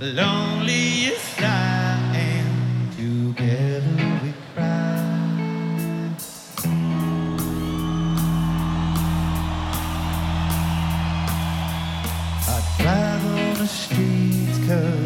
loneliest I am. Together we cry. I drive on the streets 'cause